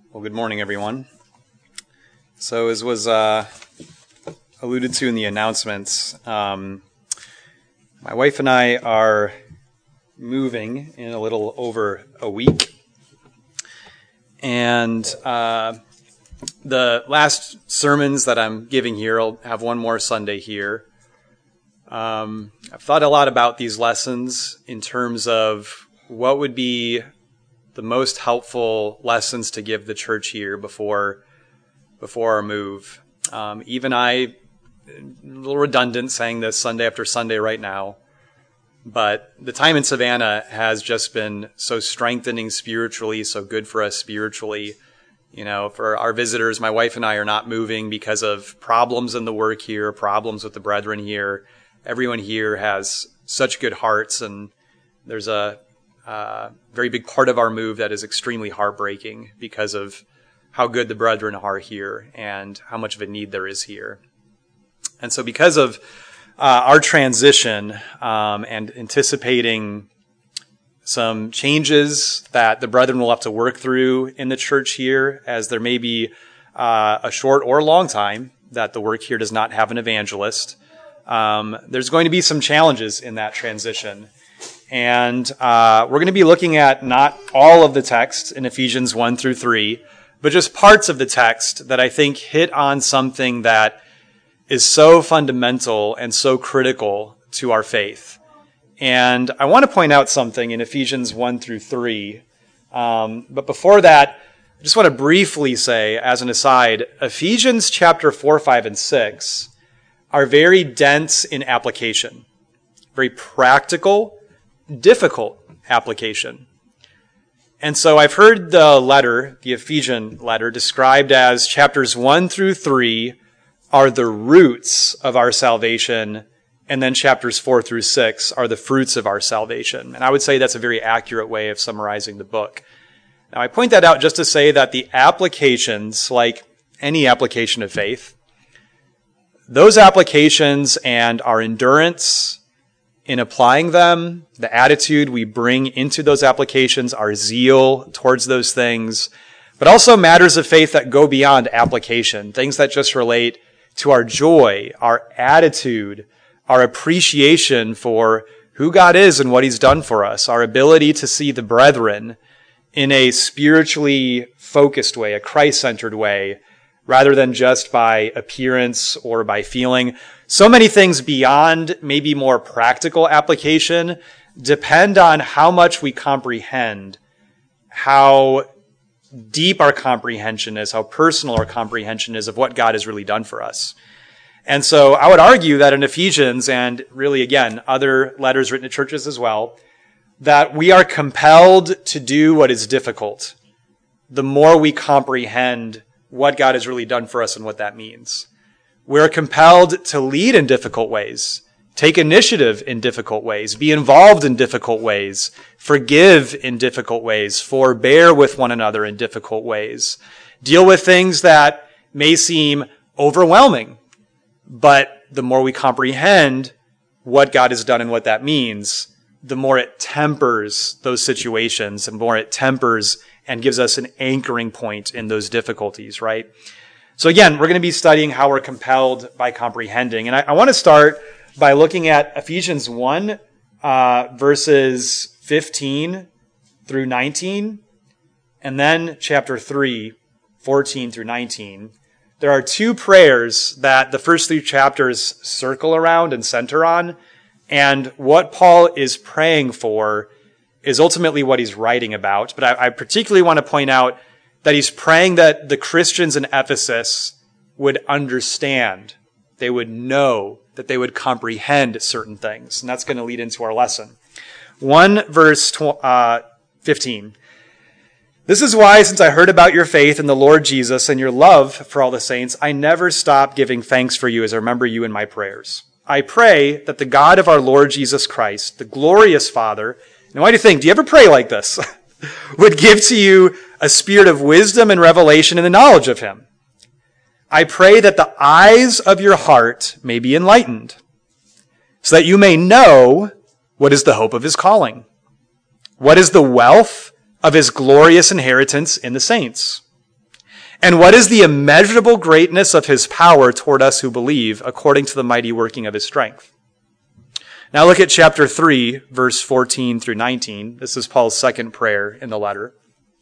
Well, good morning, everyone. So as was alluded to in the announcements, my wife and I are moving in a little over a week. And the last sermons that I'm giving here, I'll have one more Sunday here. I've thought a lot about these lessons in terms of what would be the most helpful lessons to give the church here before our move. Even I, a little redundant saying this Sunday after Sunday right now, but the time in Savannah has just been so strengthening spiritually, so good for us spiritually. You know, for our visitors, my wife and I are not moving because of problems in the work here, problems with the brethren here. Everyone here has such good hearts, and there's a very big part of our move that is extremely heartbreaking because of how good the brethren are here and how much of a need there is here. And so because of our transition and anticipating some changes that the brethren will have to work through in the church here, as there may be a short or long time that the work here does not have an evangelist, there's going to be some challenges in that transition. And we're going to be looking at not all of the text in Ephesians 1 through 3, but just parts of the text that I think hit on something that is so fundamental and so critical to our faith. And I want to point out something in Ephesians 1 through 3. But before that, I just want to briefly say, as an aside, Ephesians chapter 4, 5, and 6 are very dense in application, very practical, difficult application. And so I've heard the Ephesian letter, described as chapters 1 through 3 are the roots of our salvation, and then chapters 4 through 6 are the fruits of our salvation. And I would say that's a very accurate way of summarizing the book. Now, I point that out just to say that the applications, like any application of faith, those applications and our endurance in applying them, the attitude we bring into those applications, our zeal towards those things, but also matters of faith that go beyond application, things that just relate to our joy, our attitude, our appreciation for who God is and what He's done for us, our ability to see the brethren in a spiritually focused way, a Christ-centered way, rather than just by appearance or by feeling. So many things beyond maybe more practical application depend on how much we comprehend, how deep our comprehension is, how personal our comprehension is of what God has really done for us. And so I would argue that in Ephesians, and really, again, other letters written to churches as well, that we are compelled to do what is difficult the more we comprehend what God has really done for us and what that means. We're compelled to lead in difficult ways, take initiative in difficult ways, be involved in difficult ways, forgive in difficult ways, forbear with one another in difficult ways, deal with things that may seem overwhelming. But the more we comprehend what God has done and what that means, the more it tempers those situations, and more it tempers and gives us an anchoring point in those difficulties, right? So again, we're going to be studying how we're compelled by comprehending. And I want to start by looking at Ephesians 1, verses 15 through 19, and then chapter 3, 14 through 19. There are two prayers that the first three chapters circle around and center on, and what Paul is praying for is ultimately what he's writing about. But I particularly want to point out that he's praying that the Christians in Ephesus would understand, they would know, that they would comprehend certain things. And that's going to lead into our lesson. 1 verse 15. This is why, since I heard about your faith in the Lord Jesus and your love for all the saints, I never stop giving thanks for you as I remember you in my prayers. I pray that the God of our Lord Jesus Christ, the glorious Father, and why do you think? Do you ever pray like this? Would give to you a spirit of wisdom and revelation in the knowledge of Him. I pray that the eyes of your heart may be enlightened, so that you may know what is the hope of His calling, what is the wealth of His glorious inheritance in the saints, And what is the immeasurable greatness of his power toward us who believe, according to the mighty working of his strength? Now look at chapter 3, verse 14 through 19. This is Paul's second prayer in the letter.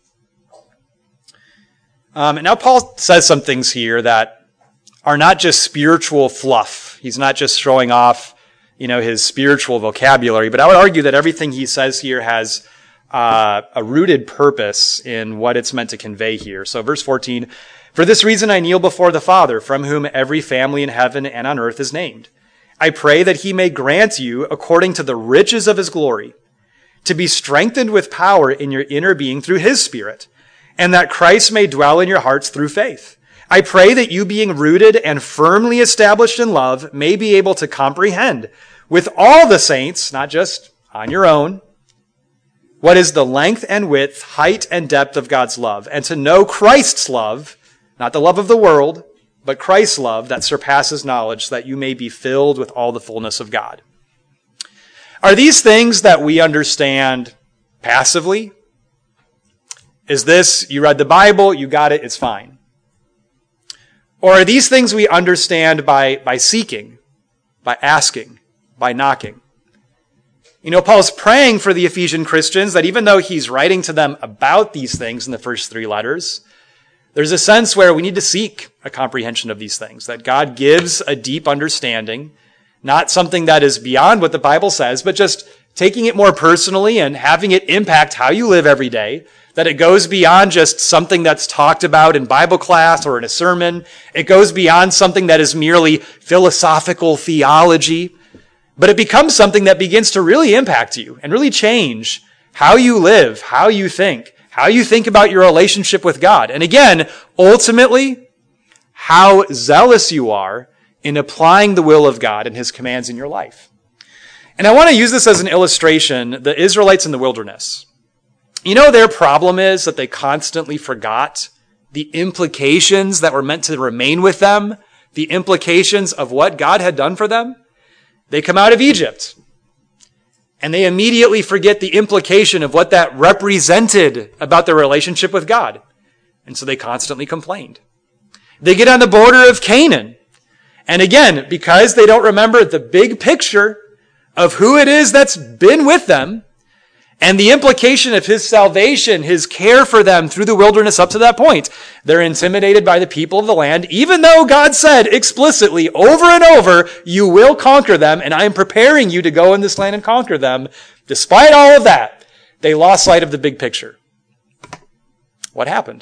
And now Paul says some things here that are not just spiritual fluff. He's not just showing off, his spiritual vocabulary, but I would argue that everything he says here has a rooted purpose in what it's meant to convey here. So verse 14, "For this reason I kneel before the Father, from whom every family in heaven and on earth is named. I pray that he may grant you, according to the riches of his glory, to be strengthened with power in your inner being through his Spirit, and that Christ may dwell in your hearts through faith. I pray that you, being rooted and firmly established in love, may be able to comprehend with all the saints, not just on your own, what is the length and width, height and depth of God's love, and to know Christ's love, not the love of the world, but Christ's love that surpasses knowledge, that you may be filled with all the fullness of God." Are these things that we understand passively? Is this, you read the Bible, you got it, it's fine? Or are these things we understand by seeking, by asking, by knocking? Paul's praying for the Ephesian Christians that even though he's writing to them about these things in the first 3 letters, there's a sense where we need to seek a comprehension of these things, that God gives a deep understanding, not something that is beyond what the Bible says, but just taking it more personally and having it impact how you live every day, that it goes beyond just something that's talked about in Bible class or in a sermon. It goes beyond something that is merely philosophical theology, but it becomes something that begins to really impact you and really change how you live, how you think about your relationship with God. And again, ultimately, how zealous you are in applying the will of God and his commands in your life. And I want to use this as an illustration, the Israelites in the wilderness. Their problem is that they constantly forgot the implications that were meant to remain with them, the implications of what God had done for them. They come out of Egypt, and they immediately forget the implication of what that represented about their relationship with God. And so they constantly complained. They get on the border of Canaan. And again, because they don't remember the big picture of who it is that's been with them, and the implication of his salvation, his care for them through the wilderness up to that point, they're intimidated by the people of the land, even though God said explicitly over and over, you will conquer them, and I am preparing you to go in this land and conquer them. Despite all of that, they lost sight of the big picture. What happened?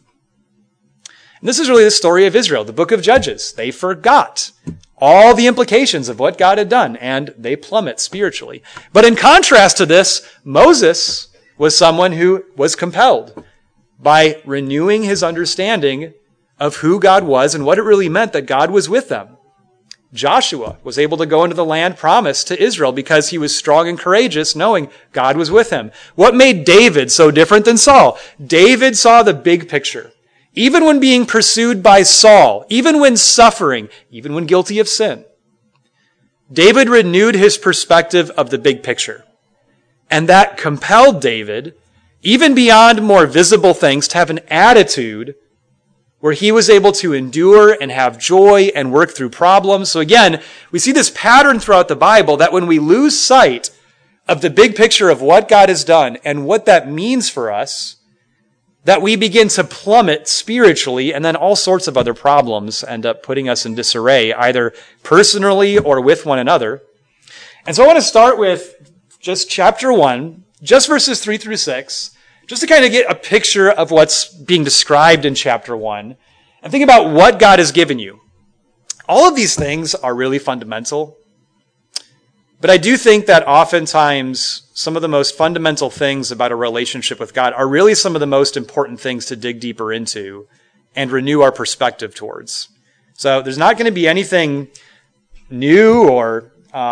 And this is really the story of Israel, the book of Judges. They forgot all the implications of what God had done, and they plummet spiritually. But in contrast to this, Moses was someone who was compelled by renewing his understanding of who God was and what it really meant that God was with them. Joshua was able to go into the land promised to Israel because he was strong and courageous, knowing God was with him. What made David so different than Saul? David saw the big picture. Even when being pursued by Saul, even when suffering, even when guilty of sin, David renewed his perspective of the big picture. And that compelled David, even beyond more visible things, to have an attitude where he was able to endure and have joy and work through problems. So again, we see this pattern throughout the Bible that when we lose sight of the big picture of what God has done and what that means for us, that we begin to plummet spiritually, and then all sorts of other problems end up putting us in disarray, either personally or with one another. And so I want to start with just chapter 1, just verses 3 through 6, just to kind of get a picture of what's being described in chapter 1, and think about what God has given you. All of these things are really fundamental, but I do think that oftentimes some of the most fundamental things about a relationship with God are really some of the most important things to dig deeper into and renew our perspective towards. So there's not going to be anything new or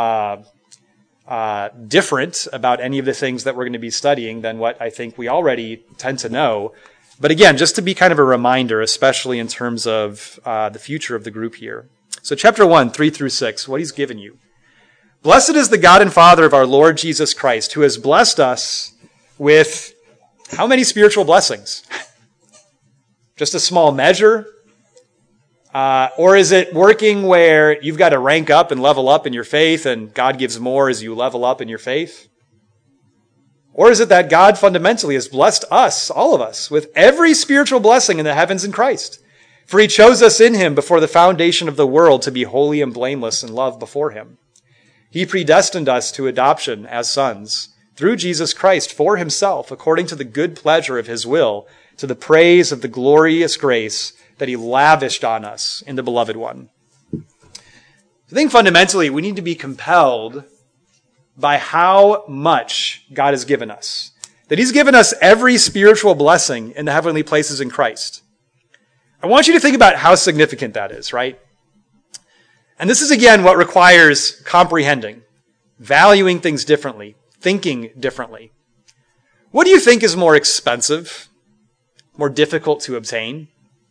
different about any of the things that we're going to be studying than what I think we already tend to know. But again, just to be kind of a reminder, especially in terms of the future of the group here. So chapter 1, 3 through 6, what he's given you. Blessed is the God and Father of our Lord Jesus Christ, who has blessed us with how many spiritual blessings? Just a small measure? Or is it working where you've got to rank up and level up in your faith and God gives more as you level up in your faith? Or is it that God fundamentally has blessed us, all of us, with every spiritual blessing in the heavens in Christ? For he chose us in him before the foundation of the world to be holy and blameless in love before him. He predestined us to adoption as sons through Jesus Christ for himself, according to the good pleasure of his will, to the praise of the glorious grace that he lavished on us in the beloved one. I think fundamentally we need to be compelled by how much God has given us. That he's given us every spiritual blessing in the heavenly places in Christ. I want you to think about how significant that is, right? And this is again what requires comprehending, valuing things differently, thinking differently. What do you think is more expensive, more difficult to obtain?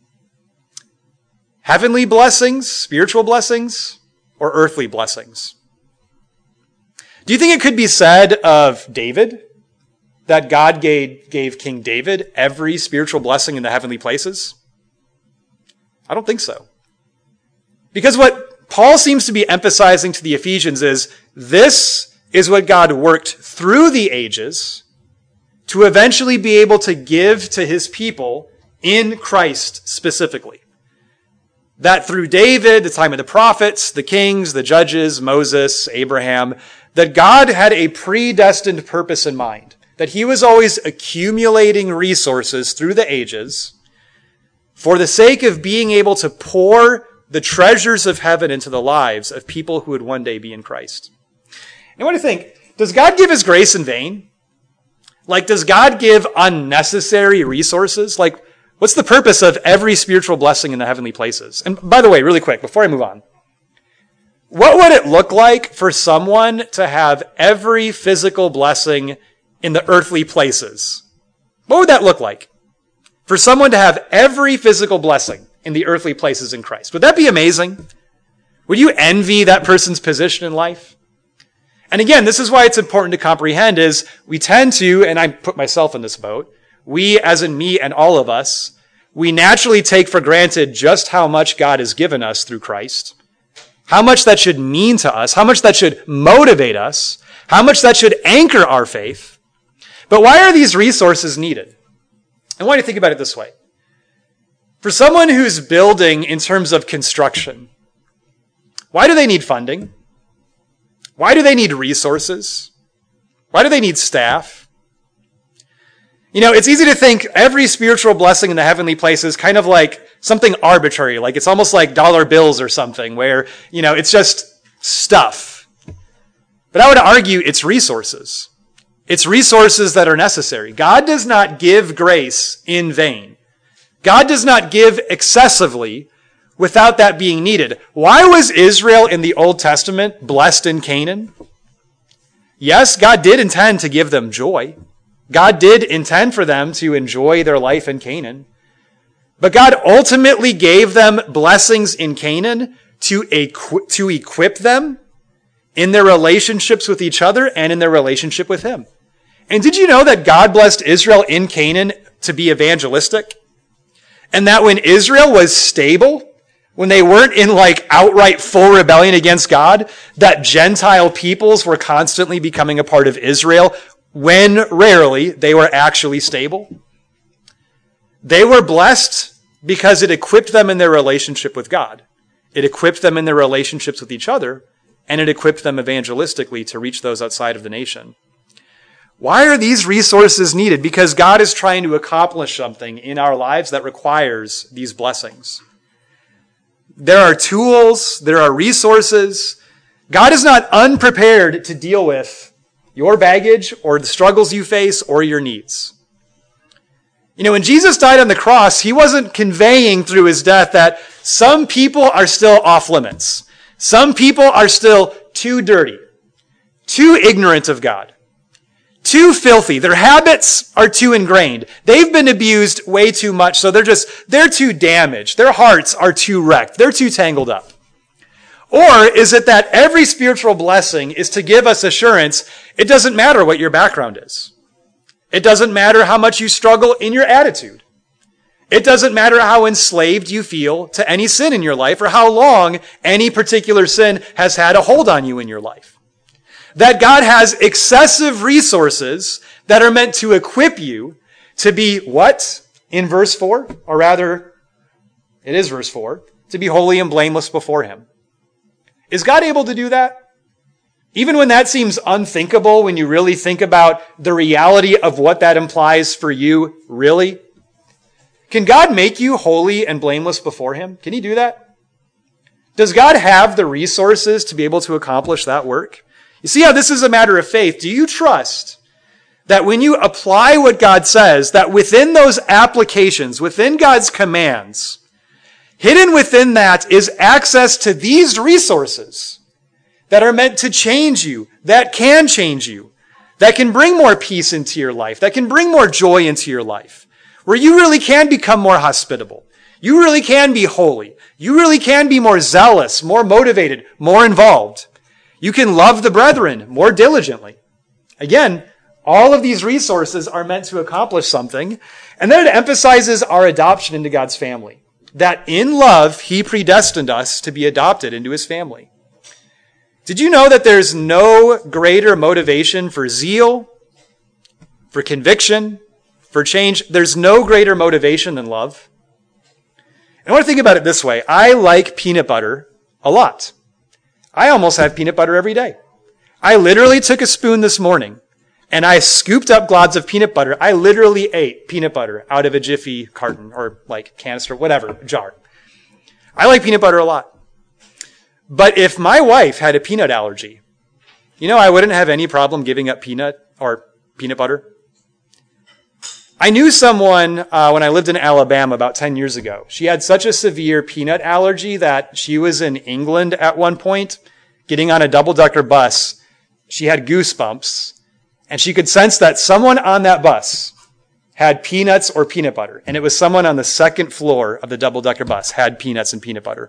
Heavenly blessings, spiritual blessings, or earthly blessings? Do you think it could be said of David that God gave King David every spiritual blessing in the heavenly places? I don't think so. Because what Paul seems to be emphasizing to the Ephesians is this is what God worked through the ages to eventually be able to give to his people in Christ specifically. That through David, the time of the prophets, the kings, the judges, Moses, Abraham, that God had a predestined purpose in mind. That he was always accumulating resources through the ages for the sake of being able to pour the treasures of heaven into the lives of people who would one day be in Christ. And what do you think? Does God give his grace in vain? Like, does God give unnecessary resources? Like, what's the purpose of every spiritual blessing in the heavenly places? And by the way, really quick, before I move on, what would it look like for someone to have every physical blessing in the earthly places? What would that look like? For someone to have every physical blessing in the earthly places in Christ. Would that be amazing? Would you envy that person's position in life? And again, this is why it's important to comprehend is we tend to, and I put myself in this boat, we, as in me and all of us, we naturally take for granted just how much God has given us through Christ, how much that should mean to us, how much that should motivate us, how much that should anchor our faith. But why are these resources needed? I want you to think about it this way. For someone who's building in terms of construction, why do they need funding? Why do they need resources? Why do they need staff? You know, it's easy to think every spiritual blessing in the heavenly places kind of like something arbitrary, like it's almost like dollar bills or something where, you know, it's just stuff. But I would argue it's resources. It's resources that are necessary. God does not give grace in vain. God does not give excessively without that being needed. Why was Israel in the Old Testament blessed in Canaan? Yes, God did intend to give them joy. God did intend for them to enjoy their life in Canaan. But God ultimately gave them blessings in Canaan to equip them in their relationships with each other and in their relationship with him. And did you know that God blessed Israel in Canaan to be evangelistic? And that when Israel was stable, when they weren't in like outright full rebellion against God, that Gentile peoples were constantly becoming a part of Israel when rarely they were actually stable? They were blessed because it equipped them in their relationship with God. It equipped them in their relationships with each other, and it equipped them evangelistically to reach those outside of the nation. Why are these resources needed? Because God is trying to accomplish something in our lives that requires these blessings. There are tools, there are resources. God is not unprepared to deal with your baggage or the struggles you face or your needs. You know, when Jesus died on the cross, he wasn't conveying through his death that some people are still off limits. Some people are still too dirty, too ignorant of God, too filthy. Their habits are too ingrained. They've been abused way too much, so they're too damaged. Their hearts are too wrecked. They're too tangled up. Or is it that every spiritual blessing is to give us assurance it doesn't matter what your background is. It doesn't matter how much you struggle in your attitude. It doesn't matter how enslaved you feel to any sin in your life or how long any particular sin has had a hold on you in your life. That God has excessive resources that are meant to equip you to be what? In verse 4? Or rather, it is verse 4. To be holy and blameless before him. Is God able to do that? Even when that seems unthinkable, when you really think about the reality of what that implies for you, really? Can God make you holy and blameless before him? Can he do that? Does God have the resources to be able to accomplish that work? You see how this is a matter of faith. Do you trust that when you apply what God says, that within those applications, within God's commands, hidden within that is access to these resources that are meant to change you, that can change you, that can bring more peace into your life, that can bring more joy into your life, where you really can become more hospitable. You really can be holy. You really can be more zealous, more motivated, more involved. You can love the brethren more diligently. Again, all of these resources are meant to accomplish something. And then it emphasizes our adoption into God's family. That in love, he predestined us to be adopted into his family. Did you know that there's no greater motivation for zeal, for conviction, for change? There's no greater motivation than love. And I want to think about it this way. I like peanut butter a lot. I almost have peanut butter every day. I literally took a spoon this morning and I scooped up globs of peanut butter. I literally ate peanut butter out of a Jiffy carton or like canister, whatever, jar. I like peanut butter a lot. But if my wife had a peanut allergy, I wouldn't have any problem giving up peanut butter. I knew someone when I lived in Alabama about 10 years ago. She had such a severe peanut allergy that she was in England at one point, getting on a double-decker bus. She had goosebumps, and she could sense that someone on that bus had peanuts or peanut butter. And it was someone on the second floor of the double-decker bus had peanuts and peanut butter.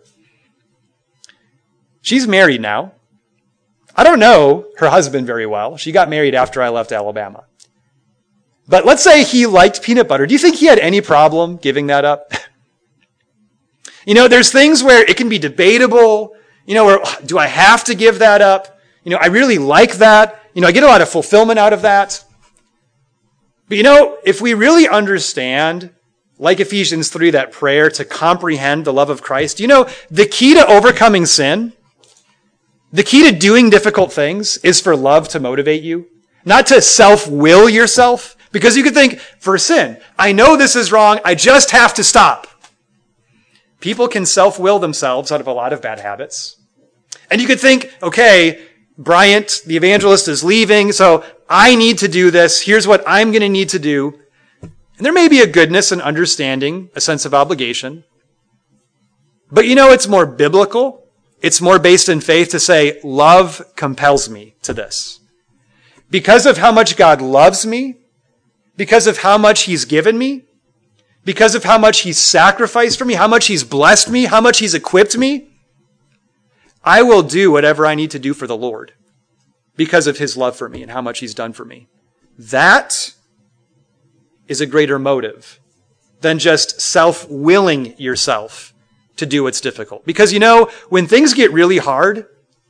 She's married now. I don't know her husband very well. She got married after I left Alabama. But let's say he liked peanut butter. Do you think he had any problem giving that up? There's things where it can be debatable. Where do I have to give that up? I really like that. I get a lot of fulfillment out of that. But if we really understand, like Ephesians 3, that prayer to comprehend the love of Christ, the key to overcoming sin, the key to doing difficult things is for love to motivate you, not to self-will yourself. Because you could think, for sin, I know this is wrong, I just have to stop. People can self-will themselves out of a lot of bad habits. And you could think, okay, Bryant, the evangelist, is leaving, so I need to do this. Here's what I'm going to need to do. And there may be a goodness and understanding, a sense of obligation. But it's more biblical. It's more based in faith to say, love compels me to this. Because of how much God loves me, because of how much he's given me, because of how much he's sacrificed for me, how much he's blessed me, how much he's equipped me, I will do whatever I need to do for the Lord because of his love for me and how much he's done for me. That is a greater motive than just self-willing yourself to do what's difficult. Because when things get really hard,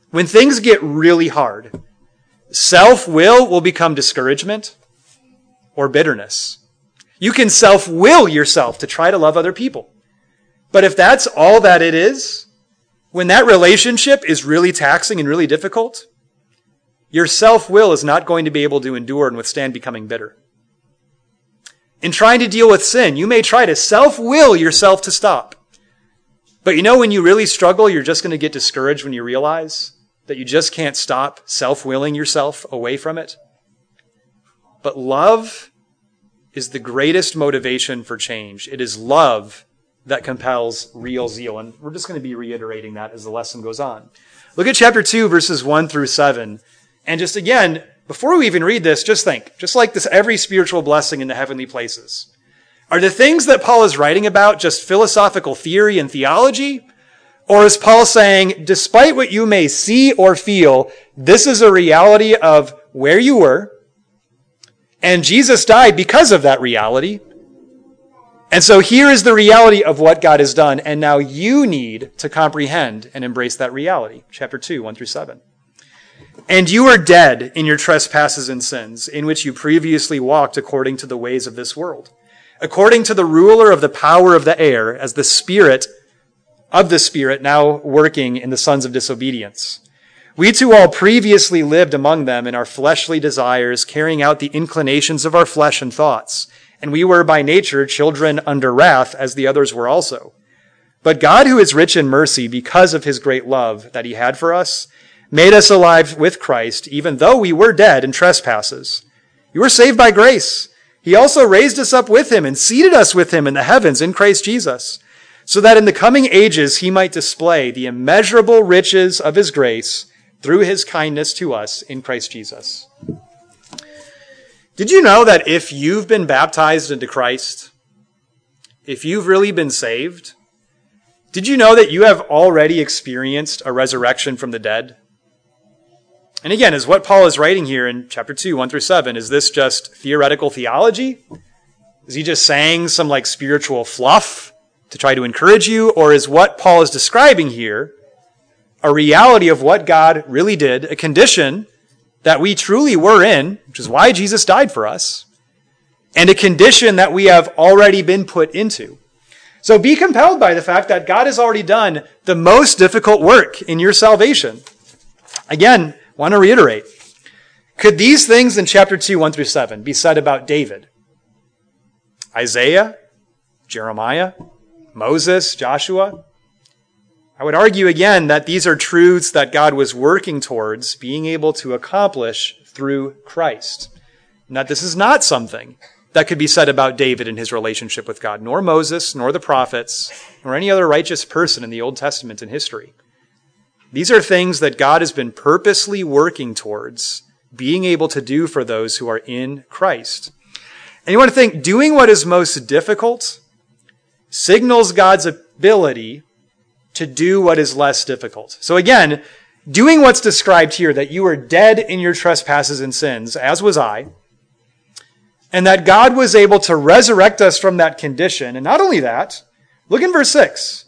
self-will will become discouragement or bitterness. You can self-will yourself to try to love other people. But if that's all that it is, when that relationship is really taxing and really difficult, your self-will is not going to be able to endure and withstand becoming bitter. In trying to deal with sin, you may try to self-will yourself to stop. But when you really struggle, you're just going to get discouraged when you realize that you just can't stop self-willing yourself away from it. But love is the greatest motivation for change. It is love that compels real zeal. And we're just going to be reiterating that as the lesson goes on. Look at chapter 2, verses 1 through 7. And just again, before we even read this, just think, just like this, every spiritual blessing in the heavenly places. Are the things that Paul is writing about just philosophical theory and theology? Or is Paul saying, despite what you may see or feel, this is a reality of where you were, and Jesus died because of that reality, And so here is the reality of what God has done, and now you need to comprehend and embrace that reality. Chapter 2, 1-7. And you are dead in your trespasses and sins, in which you previously walked according to the ways of this world, according to the ruler of the power of the air, as the spirit of the Spirit now working in the sons of disobedience. We too all previously lived among them in our fleshly desires, carrying out the inclinations of our flesh and thoughts. And we were by nature children under wrath, as the others were also. But God, who is rich in mercy, because of his great love that he had for us, made us alive with Christ, even though we were dead in trespasses. You were saved by grace. He also raised us up with him and seated us with him in the heavens in Christ Jesus, so that in the coming ages he might display the immeasurable riches of his grace through his kindness to us in Christ Jesus. Did you know that if you've been baptized into Christ, if you've really been saved, did you know that you have already experienced a resurrection from the dead? And again, is what Paul is writing here in chapter 2, 1-7, is this just theoretical theology? Is he just saying some like spiritual fluff to try to encourage you? Or is what Paul is describing here a reality of what God really did, a condition that we truly were in, which is why Jesus died for us, and a condition that we have already been put into? So be compelled by the fact that God has already done the most difficult work in your salvation. Again, I want to reiterate, could these things in chapter 2, 1-7 be said about David, Isaiah, Jeremiah, Moses, Joshua? I would argue again that these are truths that God was working towards being able to accomplish through Christ. And that this is not something that could be said about David and his relationship with God, nor Moses, nor the prophets, nor any other righteous person in the Old Testament in history. These are things that God has been purposely working towards being able to do for those who are in Christ. And you want to think, doing what is most difficult signals God's ability to do what is less difficult. So again, doing what's described here, that you were dead in your trespasses and sins, as was I, and that God was able to resurrect us from that condition. And not only that, look in verse 6.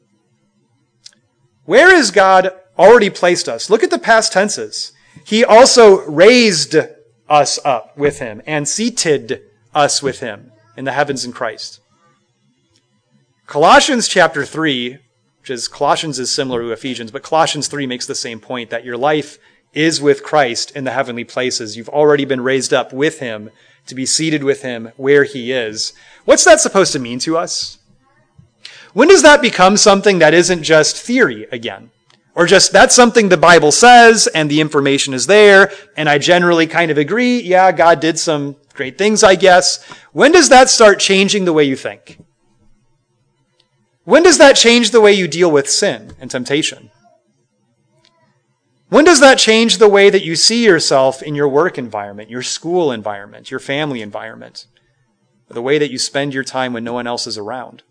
Where has God already placed us? Look at the past tenses. He also raised us up with him and seated us with him in the heavens in Christ. Colossians chapter 3, which is Colossians is similar to Ephesians, but Colossians 3 makes the same point, that your life is with Christ in the heavenly places. You've already been raised up with him to be seated with him where he is. What's that supposed to mean to us? When does that become something that isn't just theory again? Or just that's something the Bible says and the information is there and I generally kind of agree, yeah, God did some great things, I guess. When does that start changing the way you think? When does that change the way you deal with sin and temptation? When does that change the way that you see yourself in your work environment, your school environment, your family environment, the way that you spend your time when no one else is around?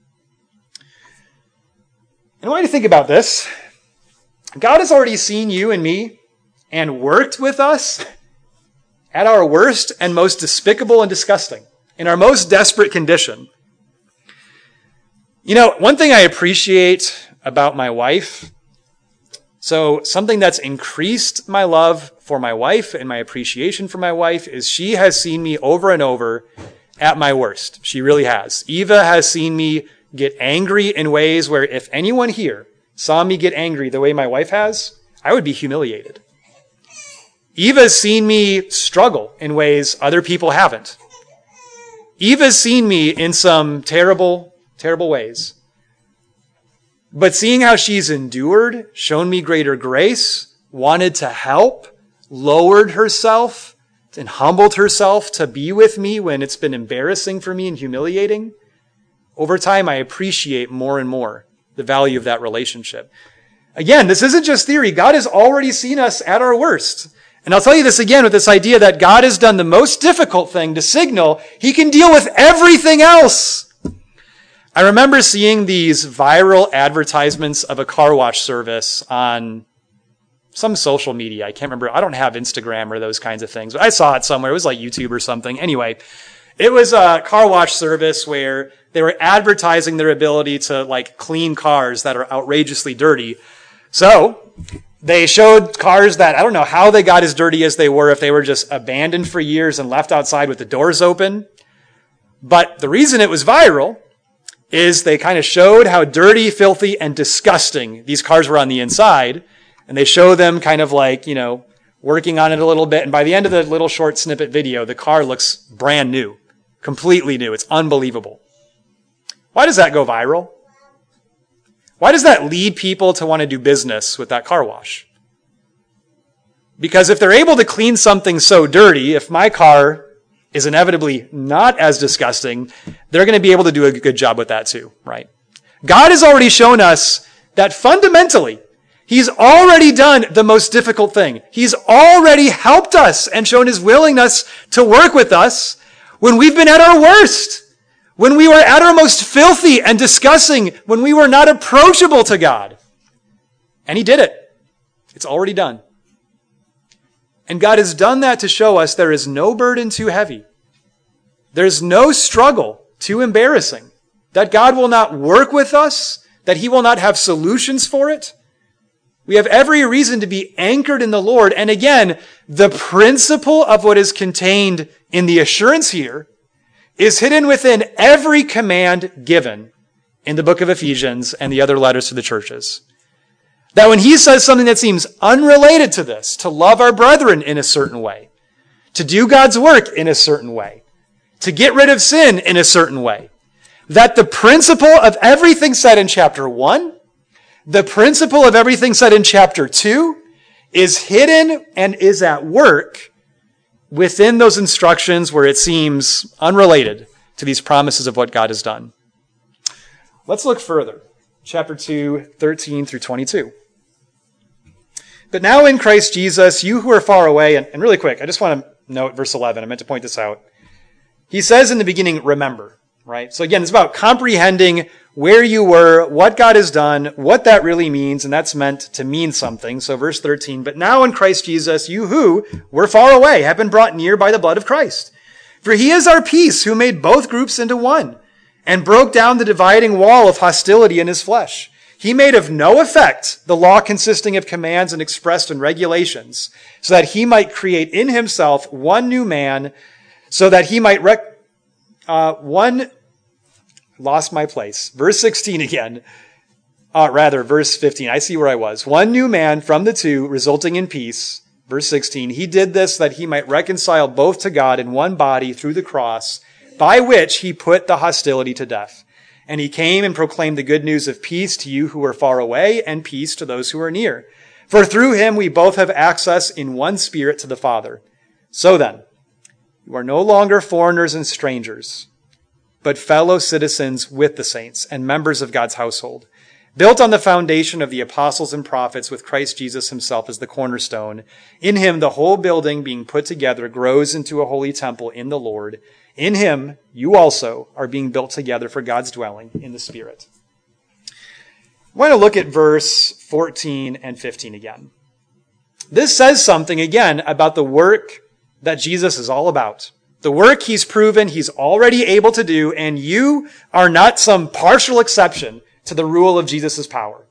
And I want you to think about this. God has already seen you and me and worked with us at our worst and most despicable and disgusting, in our most desperate condition. You know, one thing I appreciate about my wife, so something that's increased my love for my wife and my appreciation for my wife, is she has seen me over and over at my worst. She really has. Eva has seen me get angry in ways where if anyone here saw me get angry the way my wife has, I would be humiliated. Eva's seen me struggle in ways other people haven't. Eva's seen me in some terrible, terrible ways. But seeing how she's endured, shown me greater grace, wanted to help, lowered herself, and humbled herself to be with me when it's been embarrassing for me and humiliating, over time, I appreciate more and more the value of that relationship. Again, this isn't just theory. God has already seen us at our worst. And I'll tell you this again with this idea that God has done the most difficult thing to signal he can deal with everything else. I remember seeing these viral advertisements of a car wash service on some social media. I can't remember. I don't have Instagram or those kinds of things. But I saw it somewhere. It was like YouTube or something. Anyway, it was a car wash service where They were advertising their ability to like clean cars that are outrageously dirty. So they showed cars that I don't know how they got as dirty as they were, if they were just abandoned for years and left outside with the doors open. But the reason it was viral is they kind of showed how dirty, filthy, and disgusting these cars were on the inside. And they show them kind of like, working on it a little bit. And by the end of the little short snippet video, the car looks brand new, completely new. It's unbelievable. Why does that go viral? Why does that lead people to want to do business with that car wash? Because if they're able to clean something so dirty, if my car is inevitably not as disgusting, they're going to be able to do a good job with that too, right? God has already shown us that fundamentally, He's already done the most difficult thing. He's already helped us and shown His willingness to work with us when we've been at our worst, when we were at our most filthy and disgusting, when we were not approachable to God. And He did it. It's already done. And God has done that to show us there is no burden too heavy. There's no struggle too embarrassing. That God will not work with us, that He will not have solutions for it. We have every reason to be anchored in the Lord. And again, the principle of what is contained in the assurance here is hidden within every command given in the book of Ephesians and the other letters to the churches. That when he says something that seems unrelated to this, to love our brethren in a certain way, to do God's work in a certain way, to get rid of sin in a certain way, that the principle of everything said in chapter 1, the principle of everything said in chapter 2 is hidden and is at work within those instructions where it seems unrelated to these promises of what God has done. Let's look further. Chapter 2, 13 through 22. But now in Christ Jesus, you who are far away, and really quick, I just want to note verse 11. I meant to point this out. He says in the beginning, remember, right? So again, it's about comprehending where you were, what God has done, what that really means, and that's meant to mean something. So verse 13, but now in Christ Jesus, you who were far away have been brought near by the blood of Christ. For He is our peace, who made both groups into one, and broke down the dividing wall of hostility in His flesh. He made of no effect the law consisting of commands and expressed in regulations, so that He might create in Himself one new man, so that He might lost my place. Verse 16 again. Verse 15. I see where I was. One new man from the two, resulting in peace. Verse 16. He did this that He might reconcile both to God in one body through the cross, by which He put the hostility to death. And He came and proclaimed the good news of peace to you who are far away, and peace to those who are near. For through Him we both have access in one Spirit to the Father. So then, you are no longer foreigners and strangers, but fellow citizens with the saints and members of God's household, built on the foundation of the apostles and prophets, with Christ Jesus Himself as the cornerstone. In Him the whole building being put together grows into a holy temple in the Lord. In Him you also are being built together for God's dwelling in the Spirit. I want to look at verse 14 and 15 again. This says something again about the work that Jesus is all about. The work He's proven He's already able to do, and you are not some partial exception to the rule of Jesus' power.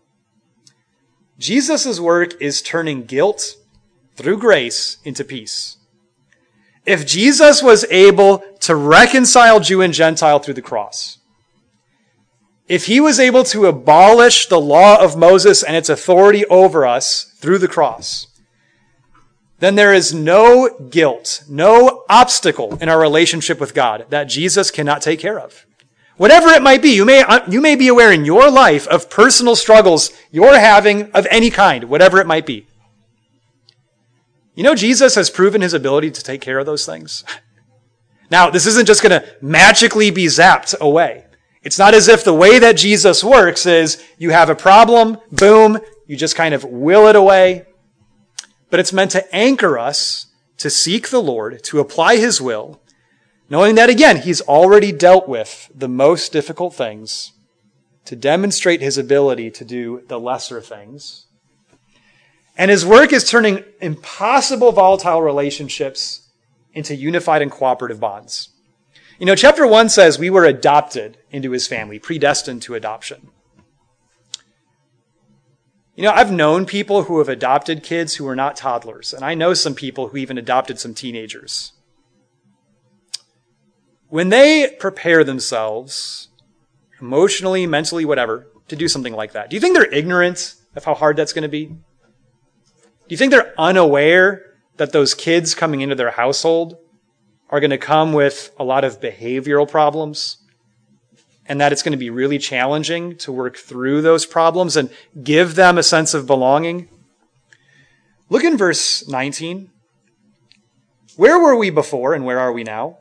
Jesus' work is turning guilt through grace into peace. If Jesus was able to reconcile Jew and Gentile through the cross, if He was able to abolish the law of Moses and its authority over us through the cross, then there is no guilt, no obstacle in our relationship with God that Jesus cannot take care of. Whatever it might be, you may be aware in your life of personal struggles you're having of any kind, whatever it might be. You know, Jesus has proven His ability to take care of those things. Now, this isn't just going to magically be zapped away. It's not as if the way that Jesus works is you have a problem, boom, you just kind of will it away. But it's meant to anchor us to seek the Lord, to apply His will, knowing that, again, He's already dealt with the most difficult things, to demonstrate His ability to do the lesser things. And His work is turning impossible volatile relationships into unified and cooperative bonds. Chapter 1 says we were adopted into his family, predestined to adoption. I've known people who have adopted kids who are not toddlers, and I know some people who even adopted some teenagers. When they prepare themselves, emotionally, mentally, whatever, to do something like that, do you think they're ignorant of how hard that's going to be? Do you think they're unaware that those kids coming into their household are going to come with a lot of behavioral problems, and that it's going to be really challenging to work through those problems and give them a sense of belonging? Look in verse 19. Where were we before and where are we now?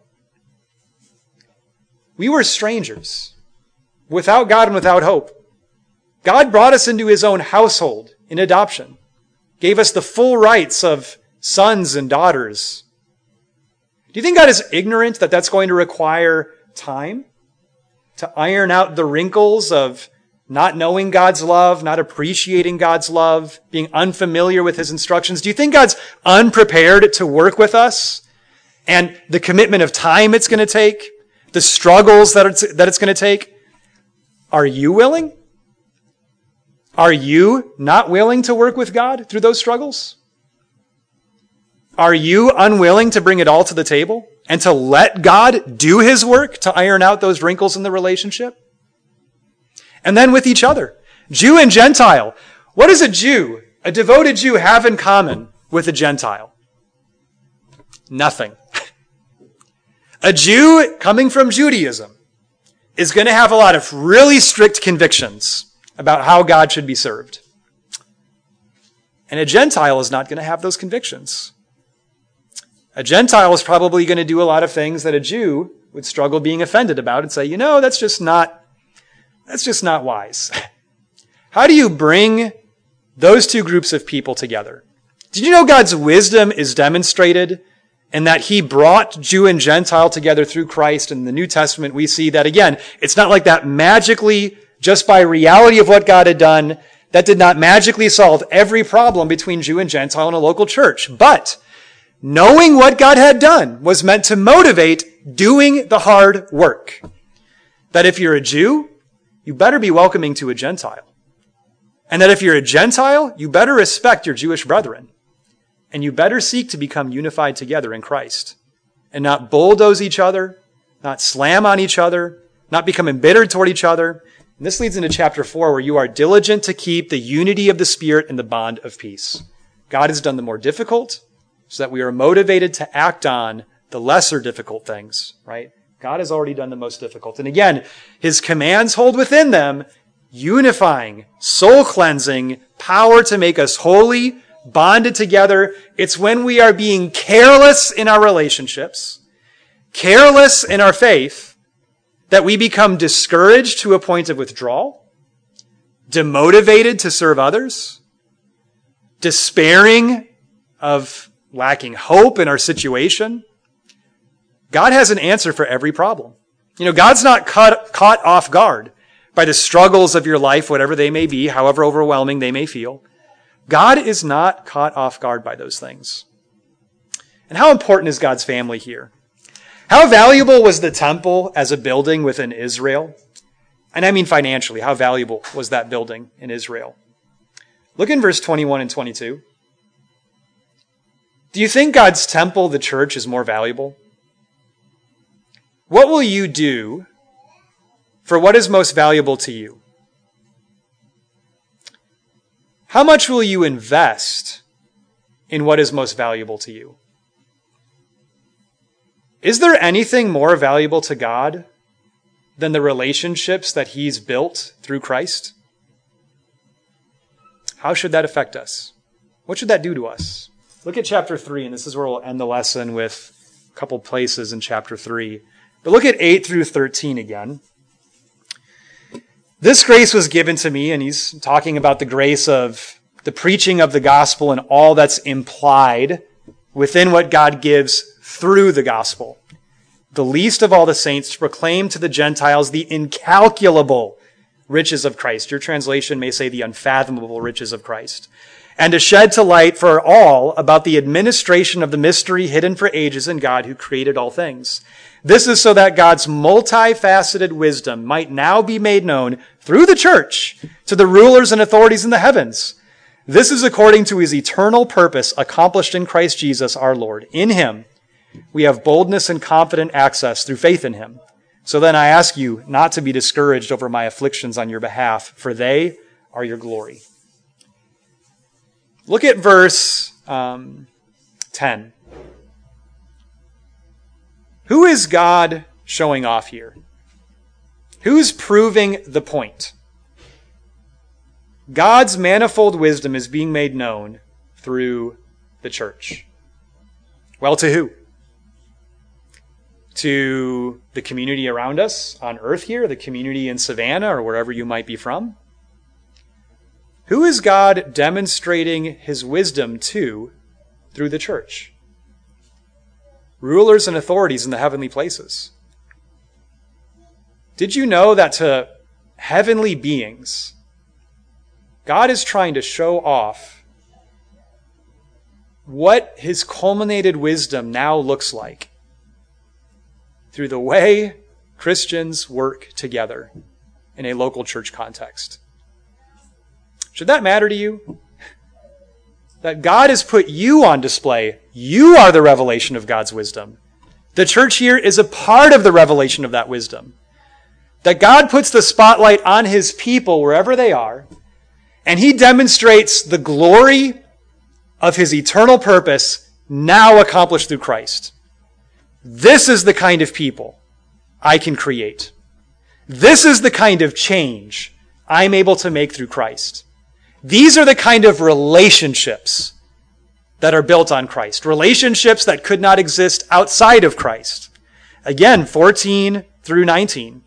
We were strangers, without God and without hope. God brought us into his own household in adoption, gave us the full rights of sons and daughters. Do you think God is ignorant that that's going to require time to iron out the wrinkles of not knowing God's love, not appreciating God's love, being unfamiliar with his instructions? Do you think God's unprepared to work with us? And the commitment of time it's going to take, the struggles that it's going to take. Are you willing? Are you not willing to work with God through those struggles? Are you unwilling to bring it all to the table and to let God do his work to iron out those wrinkles in the relationship? And then with each other, Jew and Gentile. What does a Jew, a devoted Jew, have in common with a Gentile? Nothing. A Jew coming from Judaism is going to have a lot of really strict convictions about how God should be served. And a Gentile is not going to have those convictions. A Gentile is probably going to do a lot of things that a Jew would struggle being offended about and say, that's just not wise. How do you bring those two groups of people together? Did you know God's wisdom is demonstrated in that he brought Jew and Gentile together through Christ? In the New Testament, we see that, again, it's not like that magically, just by reality of what God had done, that did not magically solve every problem between Jew and Gentile in a local church. But knowing what God had done was meant to motivate doing the hard work. That if you're a Jew, you better be welcoming to a Gentile. And that if you're a Gentile, you better respect your Jewish brethren. And you better seek to become unified together in Christ. And not bulldoze each other, not slam on each other, not become embittered toward each other. And this leads into chapter 4, where you are diligent to keep the unity of the Spirit and the bond of peace. God has done the more difficult, so that we are motivated to act on the lesser difficult things, right? God has already done the most difficult. And again, his commands hold within them unifying, soul cleansing, power to make us holy, bonded together. It's when we are being careless in our relationships, careless in our faith, that we become discouraged to a point of withdrawal, demotivated to serve others, despairing of lacking hope in our situation. God has an answer for every problem. God's not caught off guard by the struggles of your life, whatever they may be, however overwhelming they may feel. God is not caught off guard by those things. And how important is God's family here? How valuable was the temple as a building within Israel? And I mean financially, how valuable was that building in Israel? Look in verse 21 and 22. Do you think God's temple, the church, is more valuable? What will you do for what is most valuable to you? How much will you invest in what is most valuable to you? Is there anything more valuable to God than the relationships that he's built through Christ? How should that affect us? What should that do to us? Look at chapter 3, and this is where we'll end the lesson with a couple places in chapter 3. But look at 8 through 13 again. This grace was given to me, and he's talking about the grace of the preaching of the gospel and all that's implied within what God gives through the gospel. The least of all the saints to proclaim to the Gentiles the incalculable riches of Christ. Your translation may say the unfathomable riches of Christ. And to shed to light for all about the administration of the mystery hidden for ages in God who created all things. This is so that God's multifaceted wisdom might now be made known through the church to the rulers and authorities in the heavens. This is according to his eternal purpose accomplished in Christ Jesus our Lord. In him we have boldness and confident access through faith in him. So then I ask you not to be discouraged over my afflictions on your behalf, for they are your glory. Look at verse 10. Who is God showing off here? Who's proving the point? God's manifold wisdom is being made known through the church. Well, to who? To the community around us on earth here, the community in Savannah or wherever you might be from? Who is God demonstrating his wisdom to through the church? Rulers and authorities in the heavenly places. Did you know that to heavenly beings, God is trying to show off what his culminated wisdom now looks like through the way Christians work together in a local church context? Should that matter to you? That God has put you on display. You are the revelation of God's wisdom. The church here is a part of the revelation of that wisdom. That God puts the spotlight on his people wherever they are, and he demonstrates the glory of his eternal purpose now accomplished through Christ. This is the kind of people I can create. This is the kind of change I'm able to make through Christ. These are the kind of relationships that are built on Christ. Relationships that could not exist outside of Christ. Again, 14 through 19.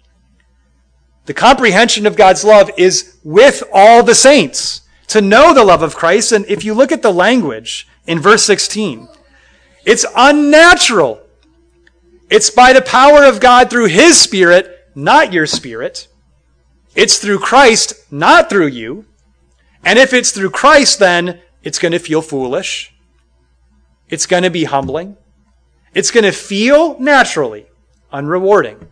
The comprehension of God's love is with all the saints, to know the love of Christ. And if you look at the language in verse 16, it's unnatural. It's by the power of God through his Spirit, not your spirit. It's through Christ, not through you. And if it's through Christ, then it's going to feel foolish. It's going to be humbling. It's going to feel naturally unrewarding.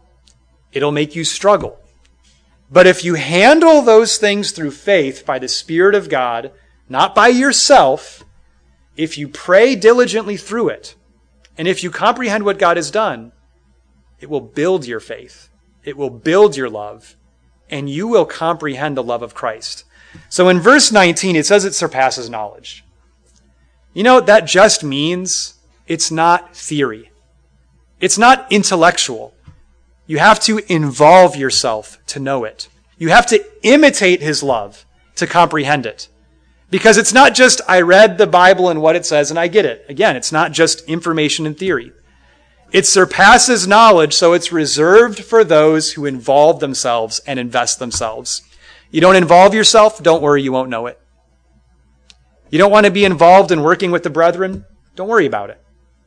It'll make you struggle. But if you handle those things through faith by the Spirit of God, not by yourself, if you pray diligently through it, and if you comprehend what God has done, it will build your faith. It will build your love, and you will comprehend the love of Christ. So in verse 19, it says it surpasses knowledge. You know, that just means it's not theory. It's not intellectual. You have to involve yourself to know it. You have to imitate his love to comprehend it. Because it's not just, I read the Bible and what it says and I get it. Again, it's not just information and theory. It surpasses knowledge, so it's reserved for those who involve themselves and invest themselves. You don't involve yourself, don't worry, you won't know it. You don't want to be involved in working with the brethren, don't worry about it.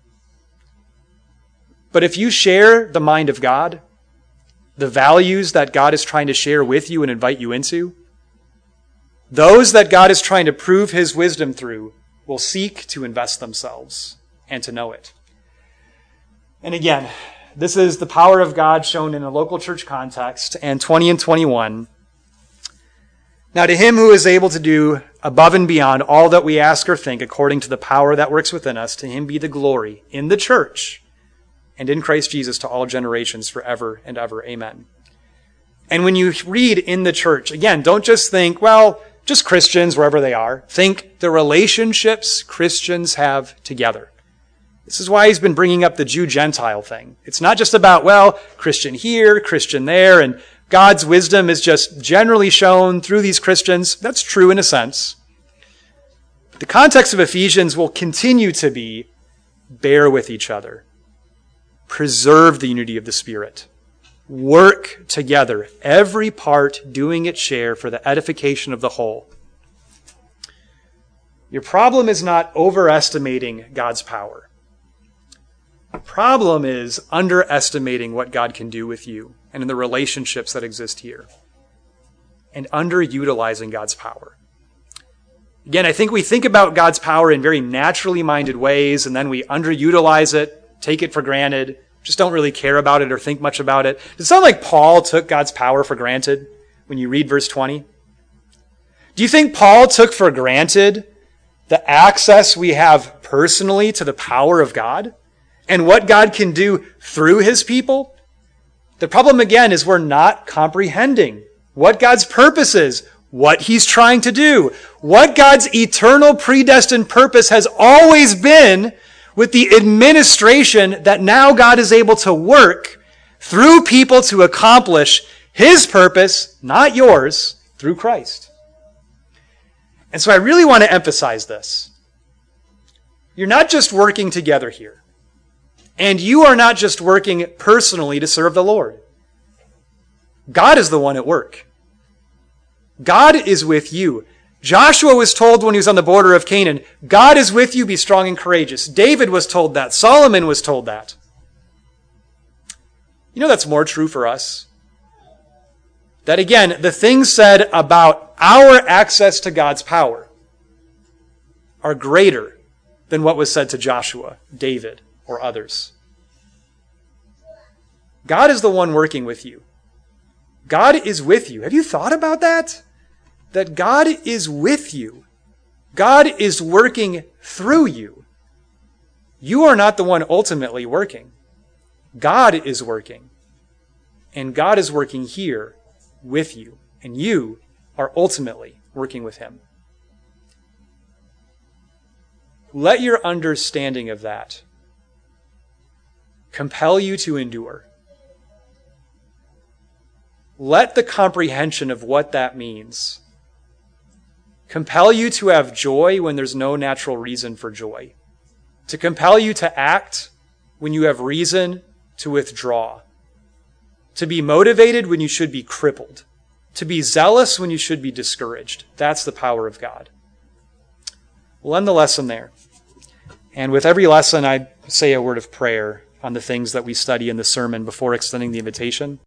But if you share the mind of God, the values that God is trying to share with you and invite you into, those that God is trying to prove his wisdom through will seek to invest themselves and to know it. And again, this is the power of God shown in a local church context, and 20 and 21. Now to him who is able to do above and beyond all that we ask or think according to the power that works within us, to him be the glory in the church and in Christ Jesus to all generations forever and ever. Amen. And when you read in the church, again, don't just think, well, just Christians wherever they are. Think the relationships Christians have together. This is why he's been bringing up the Jew-Gentile thing. It's not just about, well, Christian here, Christian there, and God's wisdom is just generally shown through these Christians. That's true in a sense. But the context of Ephesians will continue to be bear with each other. Preserve the unity of the Spirit. Work together, every part doing its share for the edification of the whole. Your problem is not overestimating God's power. The problem is underestimating what God can do with you and in the relationships that exist here. and underutilizing God's power. Again, I think we think about God's power in very naturally minded ways, and then we underutilize it, take it for granted, just don't really care about it or think much about it. Does it sound like Paul took God's power for granted when you read verse 20? Do you think Paul took for granted the access we have personally to the power of God and what God can do through his people? The problem, again, is we're not comprehending what God's purpose is, what he's trying to do, what God's eternal predestined purpose has always been with the administration that now God is able to work through people to accomplish his purpose, not yours, through Christ. And so I really want to emphasize this. You're not just working together here. And you are not just working personally to serve the Lord. God is the one at work. God is with you. Joshua was told when he was on the border of Canaan, God is with you, be strong and courageous. David was told that. Solomon was told that. You know that's more true for us. That again, the things said about our access to God's power are greater than what was said to Joshua, David, or others. God is the one working with you. God is with you. Have you thought about that? That God is with you. God is working through you. You are not the one ultimately working. God is working. And God is working here with you. And you are ultimately working with him. Let your understanding of that compel you to endure. Let the comprehension of what that means compel you to have joy when there's no natural reason for joy. To compel you to act when you have reason to withdraw. To be motivated when you should be crippled. To be zealous when you should be discouraged. That's the power of God. We'll end the lesson there. And with every lesson, I say a word of prayer on the things that we study in the sermon before extending the invitation.